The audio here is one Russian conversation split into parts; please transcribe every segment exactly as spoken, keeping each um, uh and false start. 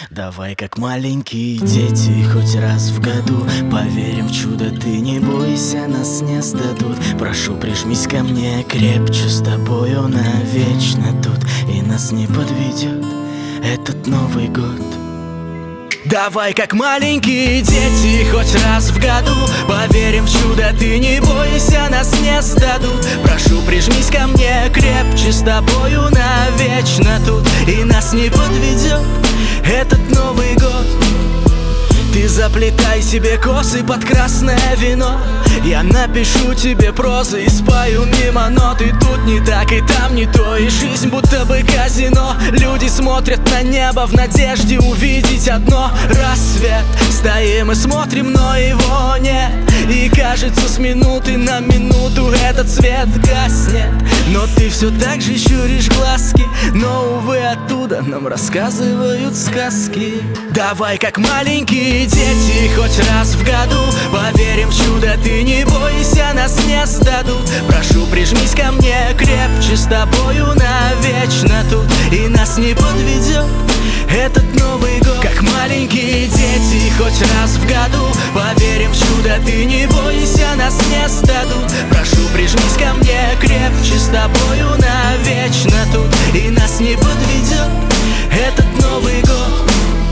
Давай, как маленькие дети, хоть раз в году поверим в чудо, ты не бойся, нас не сдадут. Прошу, прижмись ко мне крепче, с тобою навечно тут, и нас не подведет этот Новый год. Давай, как маленькие дети, хоть раз в году поверим в чудо, ты не бойся, нас не сдадут. Прошу, прижмись ко мне крепче, с тобою навечно тут, и нас не подведет этот Новый год. Ты заплетай себе косы под красное вино, я напишу тебе прозы и спою мимо нот. И тут не так, и там не то, и жизнь будто бы казино. Люди смотрят на небо в надежде увидеть одно — рассвет. Стоим и смотрим, но его нет, и кажется, с минуты на минуту этот свет гаснет. Но ты все так же щуришь глазки, но, увы, оттуда нам рассказывают сказки. Давай, как маленькие дети, хоть раз в году поверим в чудо, ты не бойся, нас не сдадут. Прошу, прижмись ко мне крепче, с тобою навечно тут, и нас не подведет этот Новый год. Как маленькие дети, хоть раз в году поверим в чудо, ты не бойся, нас не сдадут. Прошу, прижмись ко мне крепче, с тобою навечно тут, и нас не подведет этот Новый год.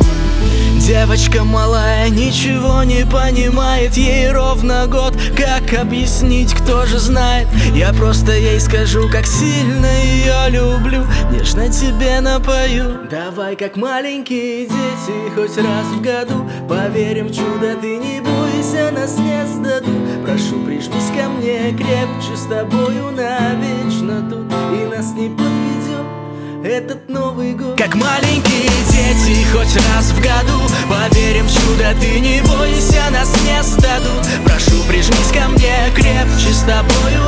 Девочка малая ничего не понимает, ей ровно год. Как объяснить, кто же знает? Я просто ей скажу, как сильно ее люблю, нежно тебе напою. Давай, как маленькие дети, хоть раз в году поверим в чудо, ты не бойся, нас не сдадут. Прошу, прижмись ко мне крепче, с тобою навечно тут, и нас не подведет этот Новый год. Как маленькие дети, хоть раз в году поверим в чудо, ты не бойся, нас не сдадут. Прошу, прижмись ко мне крепче, с тобою